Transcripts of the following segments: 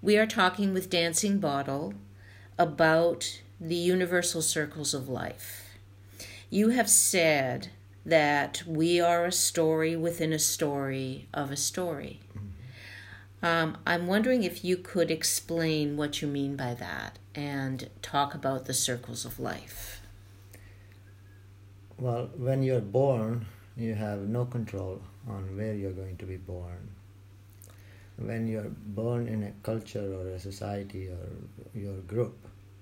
We are talking with Dancing Bottle about the universal circles of life. You have said that we are a story within a story of a story. I'm wondering if you could explain what you mean by that and talk about the circles of life. Well, when you're born, you have no control on where you're going to be born. When you're born in a culture or a society or your group,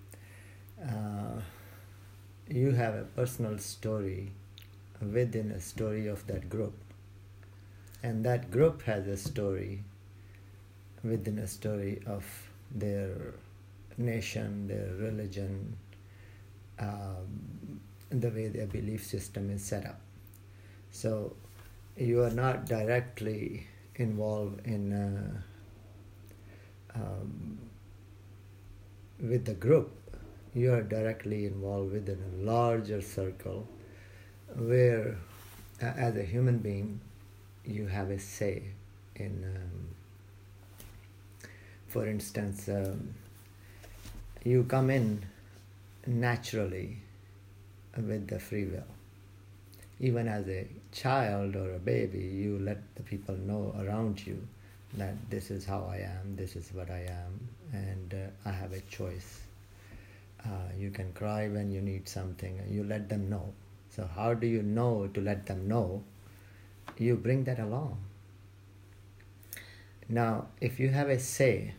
you have a personal story within a story of that group. And that group has a story within a story of their nation, their religion, the way their belief system is set up. So you are not directly involved in with the group. You are directly involved within a larger circle where, as a human being, you have a say in, for instance, you come in naturally with the free will. Even as a child or a baby, you let the people know around you that this is how I am, this is what I am, and I have a choice. You can cry when you need something, you let them know. So how do you know to let them know? You bring that along. Now, if you have a say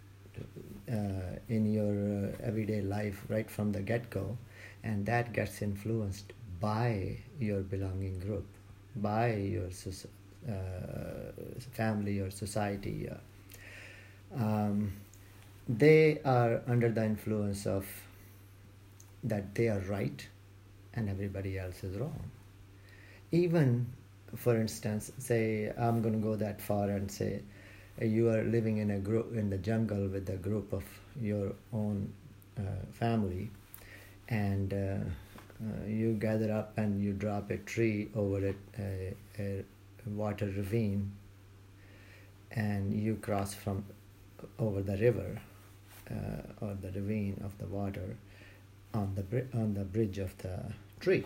in your everyday life right from the get-go, and that gets influenced by your belonging group, by your family or society, they are under the influence of that they are right and everybody else is wrong. Even, for instance, say I'm going to go that far and say you are living in a group in the jungle with a group of your own family, and you gather up and you drop a tree over a water ravine, and you cross from over the river or the ravine of the water on the bridge of the tree.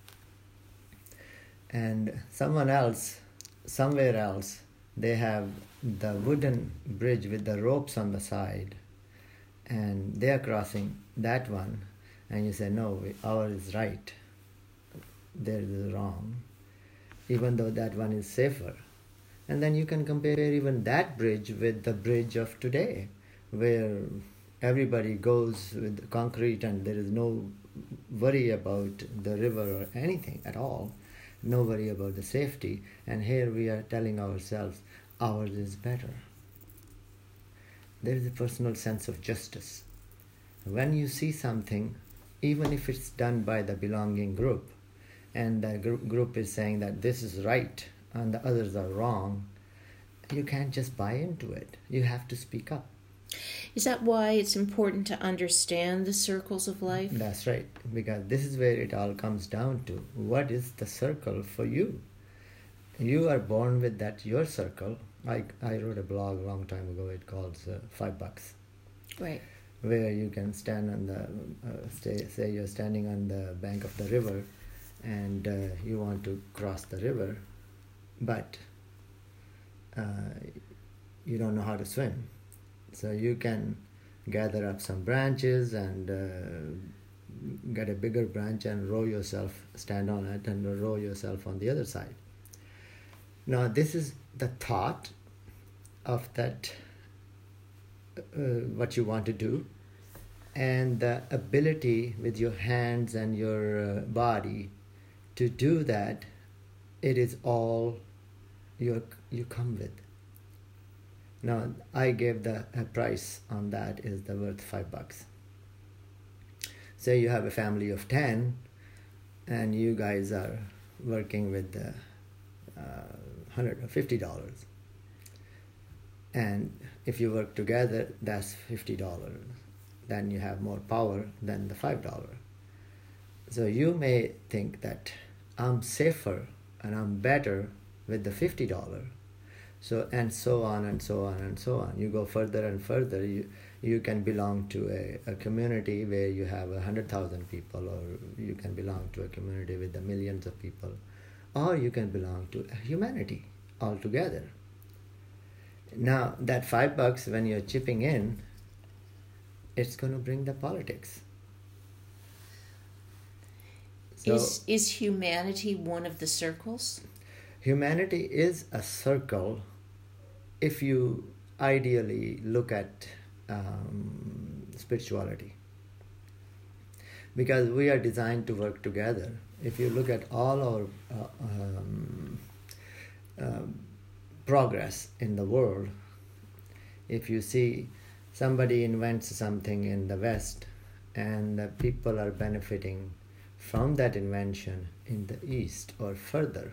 And someone else, somewhere else, they have the wooden bridge with the ropes on the side, and they are crossing that one, and you say, no, ours is right, theirs is wrong, even though that one is safer. And then you can compare even that bridge with the bridge of today, where everybody goes with concrete and there is no worry about the river or anything at all, no worry about the safety. And here we are telling ourselves ours is better. There is a personal sense of justice. When you see something, even if it's done by the belonging group, and the group is saying that this is right and the others are wrong, you can't just buy into it. You have to speak up. Is that why it's important to understand the circles of life? That's right, because this is where it all comes down to. What is the circle for you? You are born with that, your circle. I wrote a blog a long time ago, it called $5. Right. Where you can stand on the, say you're standing on the bank of the river and you want to cross the river, but you don't know how to swim. So you can gather up some branches and get a bigger branch and row yourself, stand on it and row yourself on the other side. Now this is the thought of that, what you want to do, and the ability with your hands and your body to do that. It is all you come with. Now, I gave a price on that is the worth $5. Say you have a family of 10 and you guys are working with $100 or $50. And if you work together, that's $50. Then you have more power than the $5. So you may think that I'm safer and I'm better with the $50. So and so on and so on and so on. You go further and further. You can belong to a community where you have 100,000 people, or you can belong to a community with the millions of people, or you can belong to humanity altogether. Now that $5 when you're chipping in, it's going to bring the politics. So, is humanity one of the circles? Humanity is a circle if you ideally look at spirituality, because we are designed to work together. If you look at all our progress in the world, if you see somebody invents something in the West and the people are benefiting from that invention in the East or further,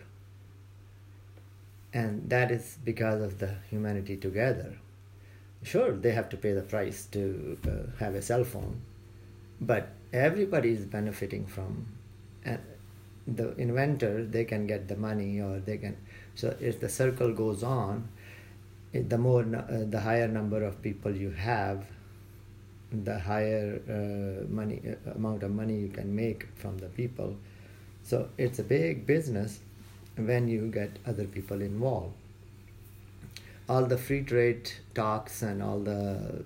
and that is because of the humanity together. Sure, they have to pay the price to have a cell phone, but everybody is benefiting from the inventor. They can get the money, or they can. So if the circle goes on, the higher number of people you have, the higher amount of money you can make from the people. So it's a big business when you get other people involved. All the free trade talks and all the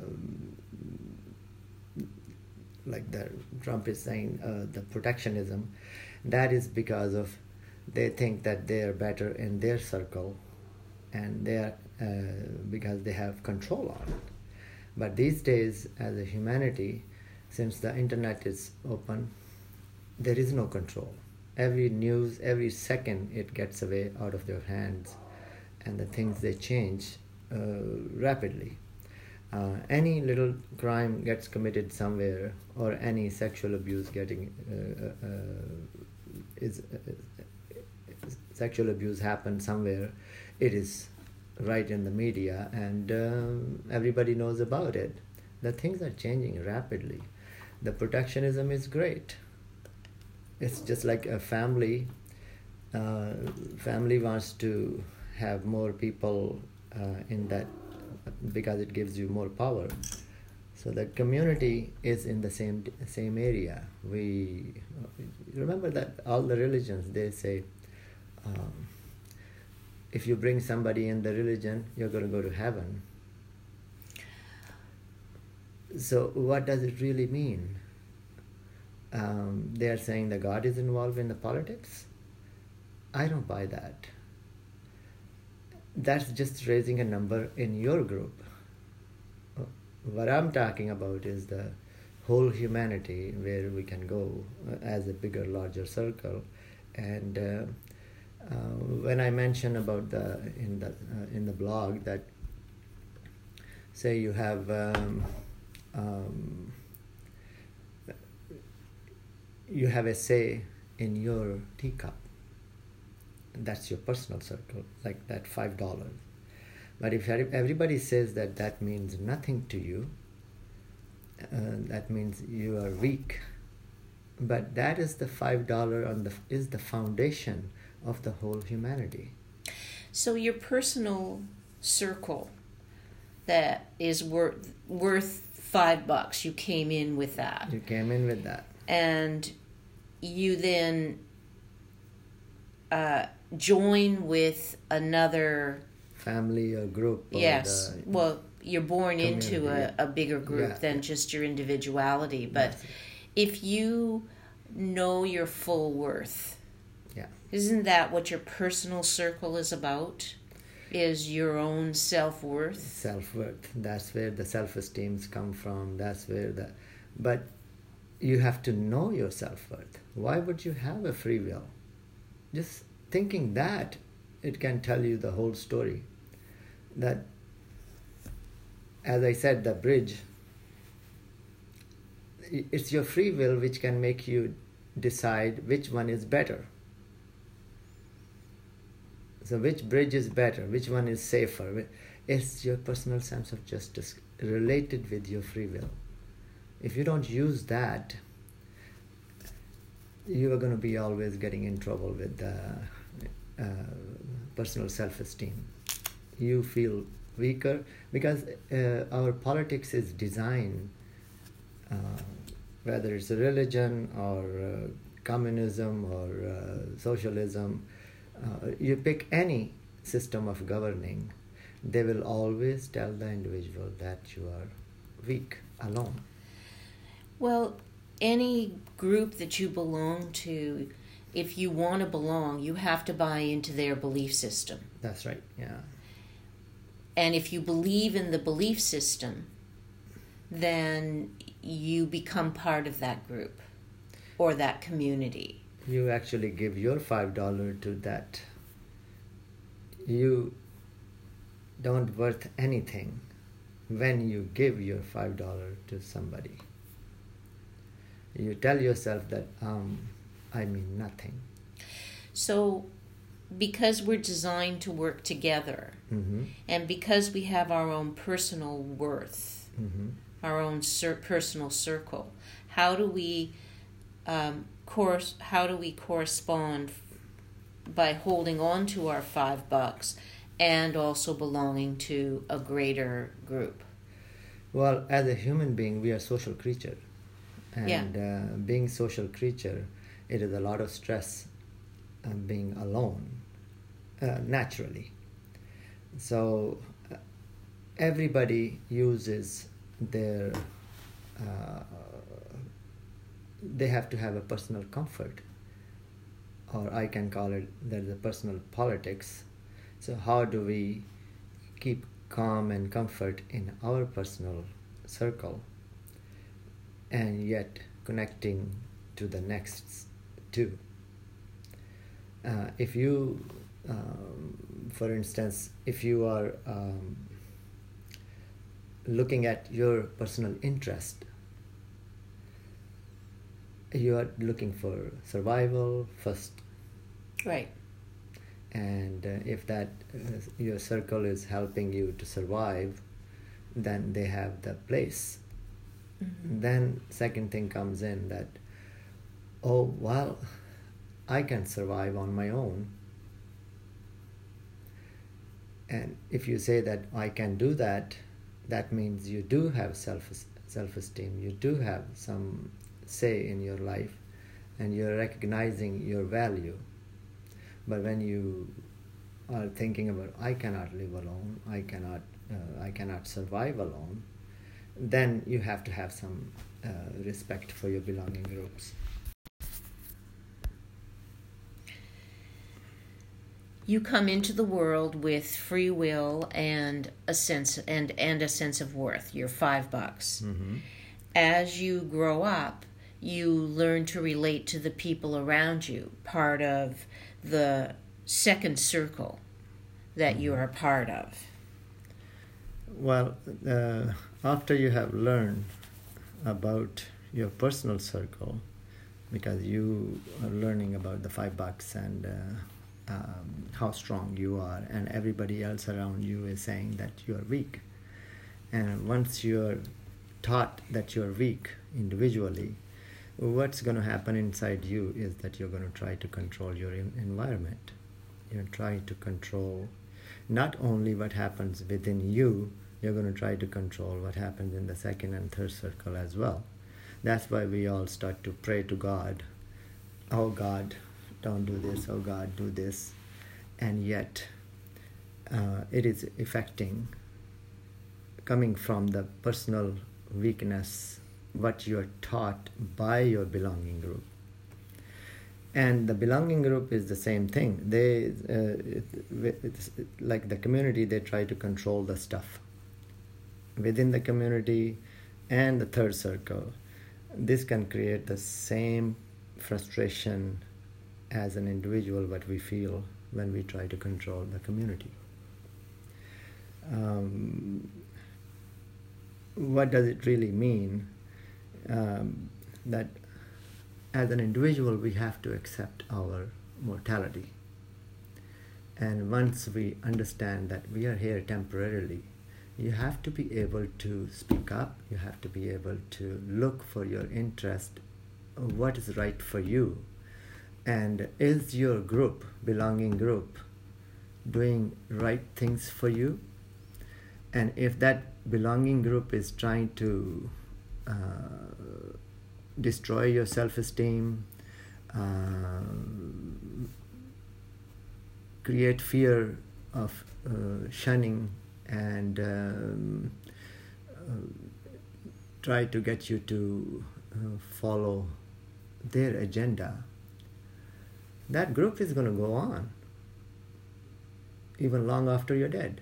like the Trump is saying, the protectionism, that is because of they think that they are better in their circle, and they are because they have control on it. But these days, as a humanity, since the internet is open, there is no control. Every news, every second, it gets away out of their hands, and the things they change rapidly. Any little crime gets committed somewhere, or any sexual abuse sexual abuse happens somewhere, it is right in the media, and everybody knows about it. The things are changing rapidly. The protectionism is great. It's just like a family. Family wants to have more people in that because it gives you more power. So the community is in the same area. We remember that all the religions, they say, if you bring somebody in the religion, you're going to go to heaven. So what does it really mean? They are saying that God is involved in the politics. I don't buy that. That's just raising a number in your group. What I'm talking about is the whole humanity, where we can go as a bigger, larger circle. And when I mention about in the blog that, say you have a say in your teacup, that's your personal circle, like that $5. But if everybody says that means nothing to you, that means you are weak. But that is the $5 is the foundation of the whole humanity. So your personal circle that is worth $5, you came in with that. You came in with that. And you then join with another family or group. Yes. Well, you're born community. into a bigger group than just your individuality. But if you know your full worth, isn't that what your personal circle is about? Is your own self-worth? Self-worth. That's where the self-esteems come from. That's where but you have to know your self-worth. Why would you have a free will? Just thinking that, it can tell you the whole story. That, as I said, the bridge, it's your free will which can make you decide which one is better. So which bridge is better? Which one is safer? It's your personal sense of justice related with your free will. If you don't use that, you are going to be always getting in trouble with personal self-esteem. you feel weaker, because our politics is designed, uh, whether it's a religion or communism or socialism, you pick any system of governing, they will always tell the individual that you are weak, alone. Well, any group that you belong to, if you want to belong, you have to buy into their belief system. That's right, yeah. And if you believe in the belief system, then you become part of that group or that community. You actually give your $5 to that. You don't worth anything when you give your $5 to somebody. You tell yourself that I mean nothing. So because we're designed to work together, Mm-hmm. and because we have our own personal worth, Mm-hmm. our own personal circle, how do we correspond by holding on to our $5 and also belonging to a greater group? Well, as a human being, we are social creature, and Yeah. Being social creature, it is a lot of stress being alone, naturally. So everybody uses their they have to have a personal comfort, or I can call it there's a personal politics. So how do we keep calm and comfort in our personal circle, and yet connecting to the next two? If you, for instance, if you are looking at your personal interest, you are looking for survival first. Right. And if that your circle is helping you to survive, then they have the place. Mm-hmm. Then second thing comes in that, oh, well, I can survive on my own. And if you say that I can do that, that means you do have self-esteem, you do have some say in your life, and you're recognizing your value. But when you are thinking about I cannot live alone, I cannot survive alone, then you have to have some respect for your belonging groups. You come into the world with free will and a sense of worth. You're $5. Mm-hmm. As you grow up, you learn to relate to the people around you, part of the second circle that you are a part of. Well, after you have learned about your personal circle, because you are learning about the $5 and how strong you are, and everybody else around you is saying that you are weak. And once you're taught that you're weak individually, what's going to happen inside you is that you're going to try to control your environment. You're trying to control not only what happens within you, you're going to try to control what happens in the second and third circle as well. That's why we all start to pray to God. Oh God, don't do this. Oh God, do this. And yet it is affecting, coming from the personal weakness, what you are taught by your belonging group. And the belonging group is the same thing. It's like the community, they try to control the stuff within the community and the third circle. This can create the same frustration as an individual what we feel when we try to control the community. What does it really mean? That as an individual we have to accept our mortality. And once we understand that we are here temporarily, you have to be able to speak up, you have to be able to look for your interest, what is right for you. And is your group, belonging group, doing right things for you. And if that belonging group is trying to destroy your self-esteem, create fear of shunning, and try to get you to follow their agenda, that group is going to go on even long after you're dead.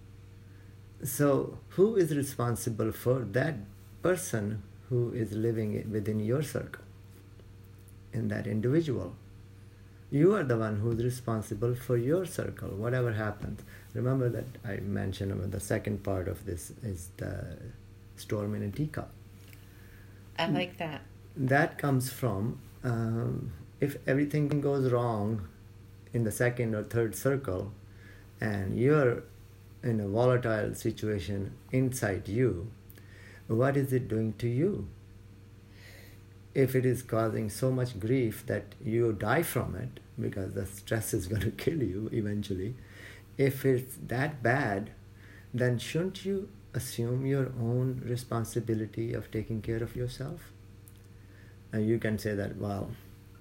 So who is responsible for that person who is living within your circle, in that individual? You are the one who's responsible for your circle, whatever happens. Remember that I mentioned the second part of this is the storm in a teacup. I like that. That comes from if everything goes wrong in the second or third circle and you're in a volatile situation inside you, what is it doing to you? If it is causing so much grief that you die from it, because the stress is going to kill you eventually, if it's that bad, then shouldn't you assume your own responsibility of taking care of yourself? And you can say that, well,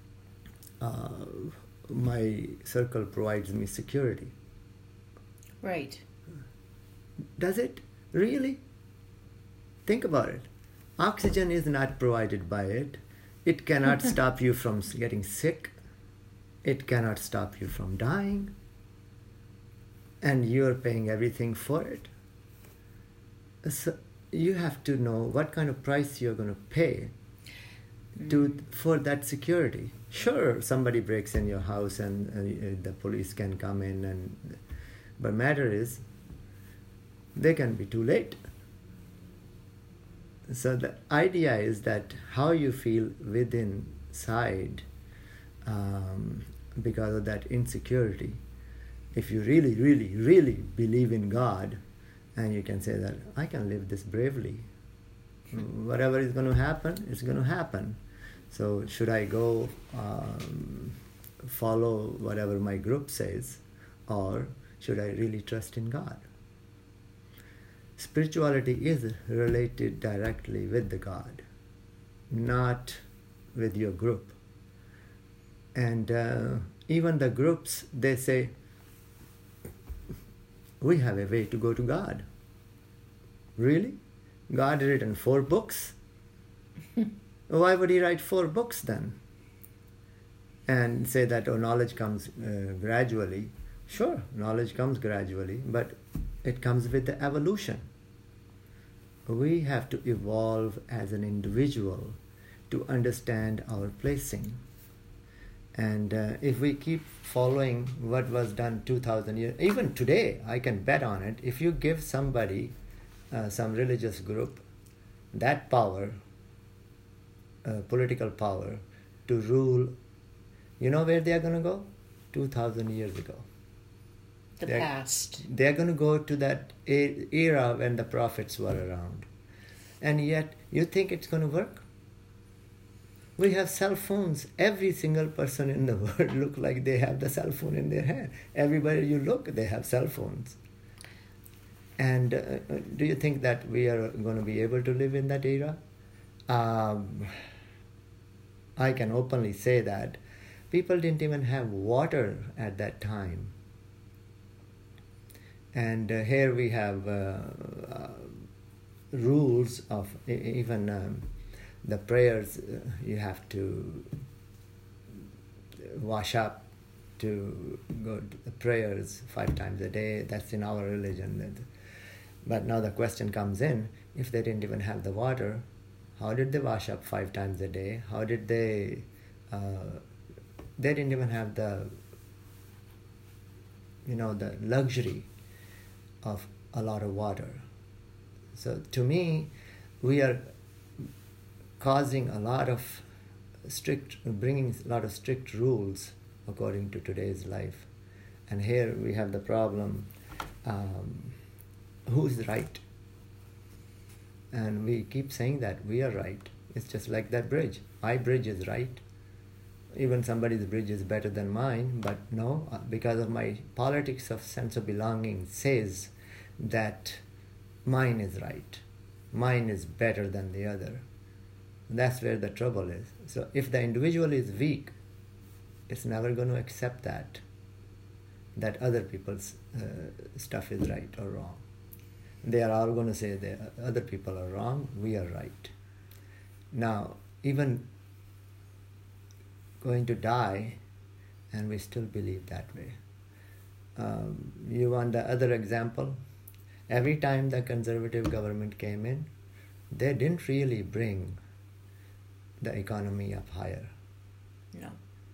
my circle provides me security. Right. Does it? Really? Think about it. Oxygen is not provided by it. It cannot stop you from getting sick. It cannot stop you from dying. And you're paying everything for it. So you have to know what kind of price you're going to pay for that security. Sure, somebody breaks in your house and the police can come in, but matter is, they can be too late. So the idea is that how you feel within inside because of that insecurity. If you really, really, really believe in God, and you can say that, I can live this bravely. Whatever is going to happen, it's going to happen. So should I go follow whatever my group says, or should I really trust in God? Spirituality is related directly with the God, not with your group. And even the groups, they say, we have a way to go to God. Really? God written 4 books? Why would he write 4 books then? And say that, knowledge comes gradually. Sure, knowledge comes gradually, but it comes with the evolution. We have to evolve as an individual to understand our placing. And if we keep following what was done 2,000 years, even today, I can bet on it, if you give somebody, some religious group, that power, political power, to rule, you know where they are going to go? 2,000 years ago. Past. They are going to go to that era when the prophets were around. And yet, you think it's going to work? We have cell phones. Every single person in the world look like they have the cell phone in their hand. Everywhere you look, they have cell phones. And do you think that we are going to be able to live in that era? I can openly say that people didn't even have water at that time. And here we have rules of even the prayers. You have to wash up to go to the prayers 5 times a day. That's in our religion. But now the question comes in, if they didn't even have the water, how did they wash up 5 times a day? How did they didn't even have the luxury of a lot of water. So to me, we are causing bringing a lot of strict rules according to today's life. And here we have the problem, who's right? And we keep saying that we are right. It's just like that bridge. My bridge is right. even somebody's bridge is better than mine, but no, because of my politics of sense of belonging says that mine is right, mine is better than the other. That's where the trouble is. So if the individual is weak, it's never going to accept that other people's stuff is right or wrong. They are all going to say that other people are wrong, we are right. Now, even going to die, and we still believe that way. You want the other example? Every time the conservative government came in, they didn't really bring the economy up higher. No.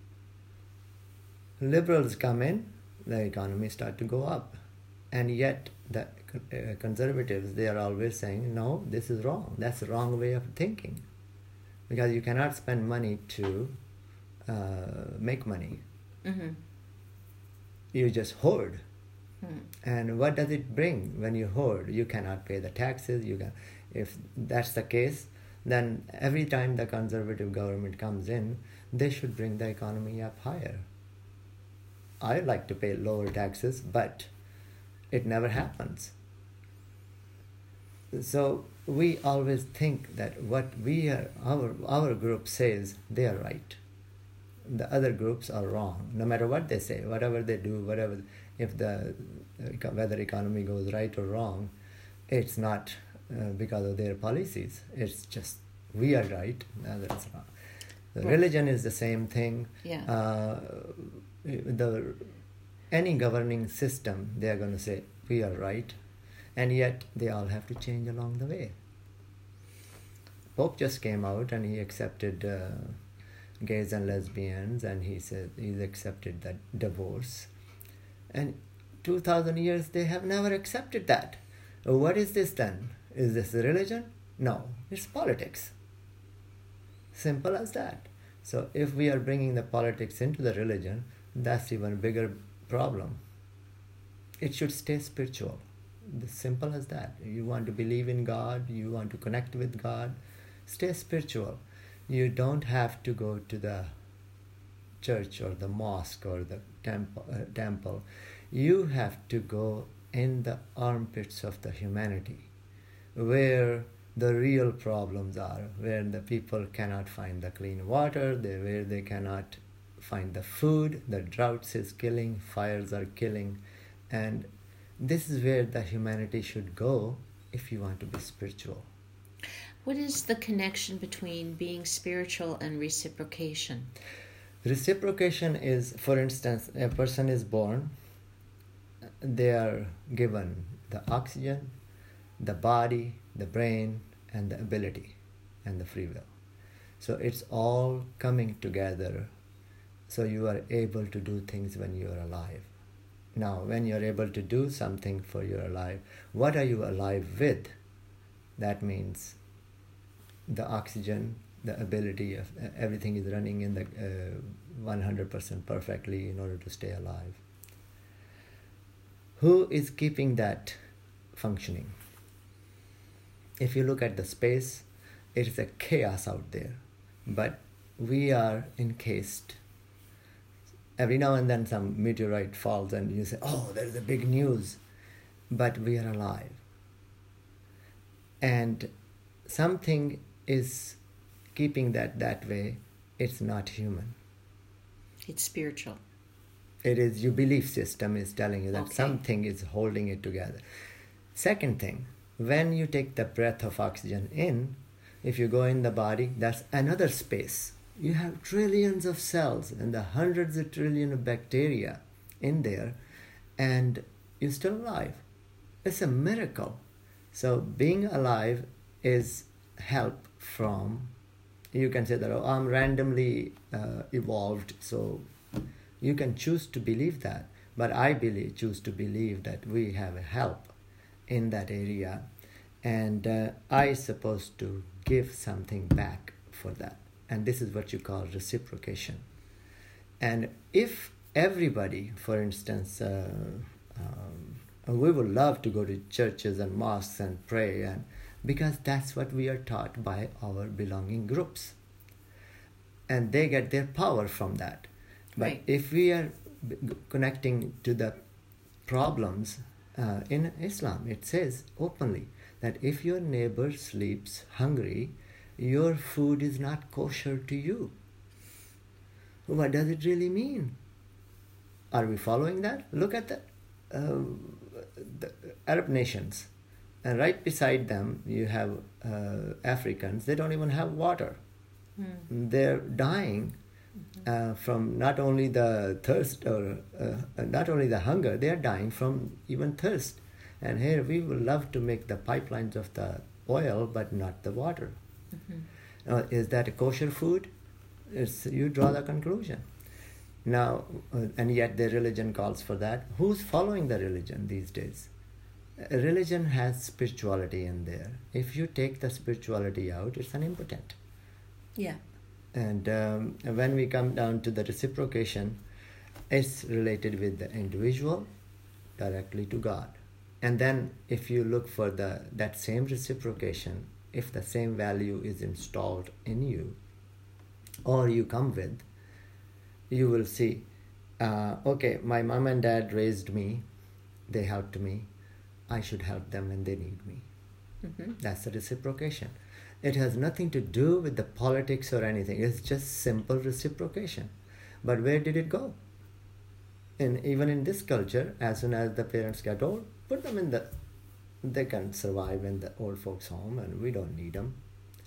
Liberals come in, the economy start to go up. And yet the conservatives, they are always saying, no, this is wrong. That's the wrong way of thinking. Because you cannot spend money to make money. Mm-hmm. You just hoard. Mm. And what does it bring when you hoard? You cannot pay the taxes. If that's the case, then every time the conservative government comes in, they should bring the economy up higher. I like to pay lower taxes, but it never happens. So we always think that what our group says, they are right. The other groups are wrong, no matter what they say, whatever they do, whether economy goes right or wrong, it's not because of their policies. It's just we are right, others wrong. Right. Religion is the same thing. Yeah. Any governing system, they are going to say we are right, and yet they all have to change along the way. Pope just came out and he accepted gays and lesbians, and he said he's accepted that divorce. And 2,000 years they have never accepted that. What is this then? Is this religion? No, it's politics. Simple as that. So if we are bringing the politics into the religion, that's even a bigger problem. It should stay spiritual. As simple as that. You want to believe in God, you want to connect with God, stay spiritual. You don't have to go to the church or the mosque or the temple. You have to go in the armpits of the humanity, where the real problems are, where the people cannot find the clean water, where they cannot find the food, the droughts is killing, fires are killing, and this is where the humanity should go if you want to be spiritual. What is the connection between being spiritual and reciprocation? Reciprocation is, for instance, a person is born, they are given the oxygen, the body, the brain, and the ability, and the free will. So it's all coming together, so you are able to do things when you are alive. Now, when you are able to do something for your alive, what are you alive with? That means the oxygen, the ability of everything is running in the 100% perfectly in order to stay alive. Who is keeping that functioning? If you look at the space, it is a chaos out there, but we are encased. Every now and then some meteorite falls and you say, oh, there is a big news, but we are alive. And something is keeping that way. It's not human. It's spiritual. It is your belief system is telling you that Okay. something is holding it together. Second thing, when you take the breath of oxygen in, if you go in the body, that's another space. You have trillions of cells and the hundreds of trillions of bacteria in there, and you're still alive. It's a miracle. So being alive is help from, you can say that, oh, I'm randomly evolved, so you can choose to believe that. But I choose to believe that we have help in that area, and I supposed to give something back for that. And this is what you call reciprocation. And if everybody, for instance, we would love to go to churches and mosques and pray, and because that's what we are taught by our belonging groups. and they get their power from that. But Right. if we are connecting to the problems in Islam, it says openly that if your neighbor sleeps hungry, your food is not kosher to you. What does it really mean? Are we following that? Look at the Arab nations, and right beside them you have Africans. They don't even have water. They're dying from not only the thirst or not only the hunger, they are dying from even thirst. And here we would love to make the pipelines of the oil, but not the water. Is that a kosher food? You draw the conclusion. Now, and yet their religion calls for that. Who's following the religion these days? Religion has spirituality in there. If you take the spirituality out, it's an impotent. Yeah. And when we come down to the reciprocation, it's related with the individual directly to God. And then if you look for that same reciprocation, if the same value is installed in you, or you come with, you will see, okay, my mom and dad raised me, they helped me, I should help them when they need me. That's the reciprocation. It has nothing to do with the politics or anything. It's just simple reciprocation. But where did it go? And even in this culture, as soon as the parents get old, put them in they can survive in the old folks' home and we don't need them.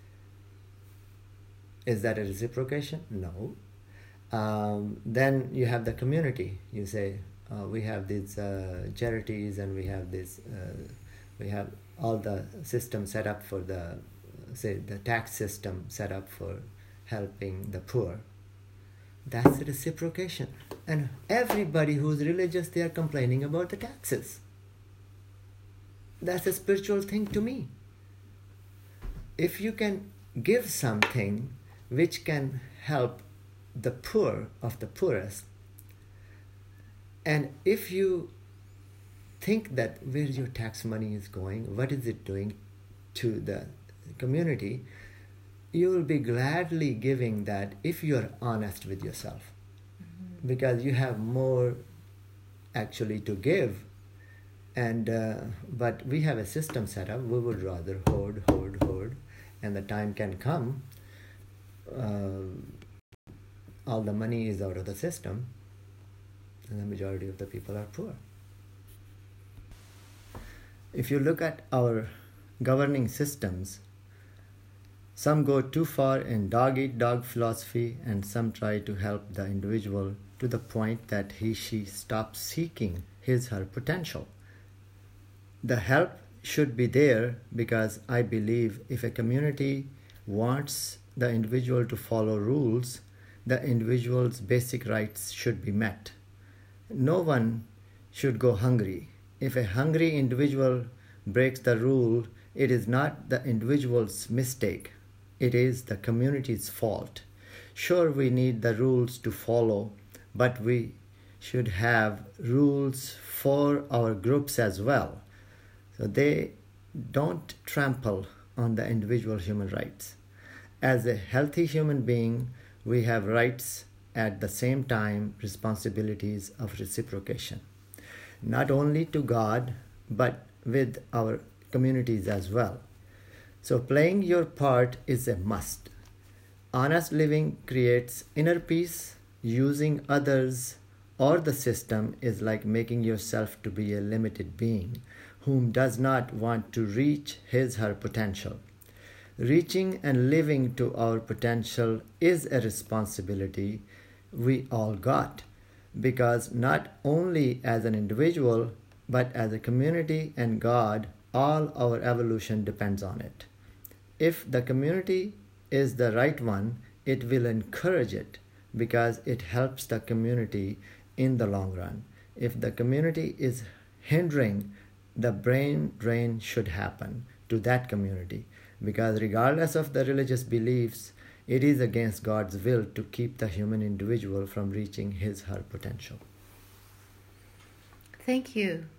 Is that a reciprocation? No. Then you have the community. You say, we have these charities and we have all the system set up for the tax system set up for helping the poor. That's reciprocation. And everybody who's religious, they are complaining about the taxes. That's a spiritual thing to me. If you can give something which can help the poor of the poorest, and if you think that where your tax money is going, what is it doing to the community, you will be gladly giving that if you are honest with yourself, because you have more actually to give. And but we have a system set up. We would rather hoard, and the time can come, all the money is out of the system, and the majority of the people are poor. If you look at our governing systems, some go too far in dog-eat-dog philosophy, and some try to help the individual to the point that she stops seeking her potential. The help should be there, because I believe if a community wants the individual to follow rules, the individual's basic rights should be met. No one should go hungry. If a hungry individual breaks the rule, it is not the individual's mistake. It is the community's fault. Sure, we need the rules to follow, but we should have rules for our groups as well, so they don't trample on the individual human rights. As a healthy human being, we have rights, at the same time responsibilities of reciprocation, not only to God, but with our communities as well. So playing your part is a must. Honest living creates inner peace. Using others or the system is like making yourself to be a limited being whom does not want to reach her potential. Reaching and living to our potential is a responsibility we all got, because not only as an individual, but as a community and God, all our evolution depends on it. If the community is the right one, it will encourage it, because it helps the community in the long run. If the community is hindering, the brain drain should happen to that community, because regardless of the religious beliefs, it is against God's will to keep the human individual from reaching her potential. Thank you.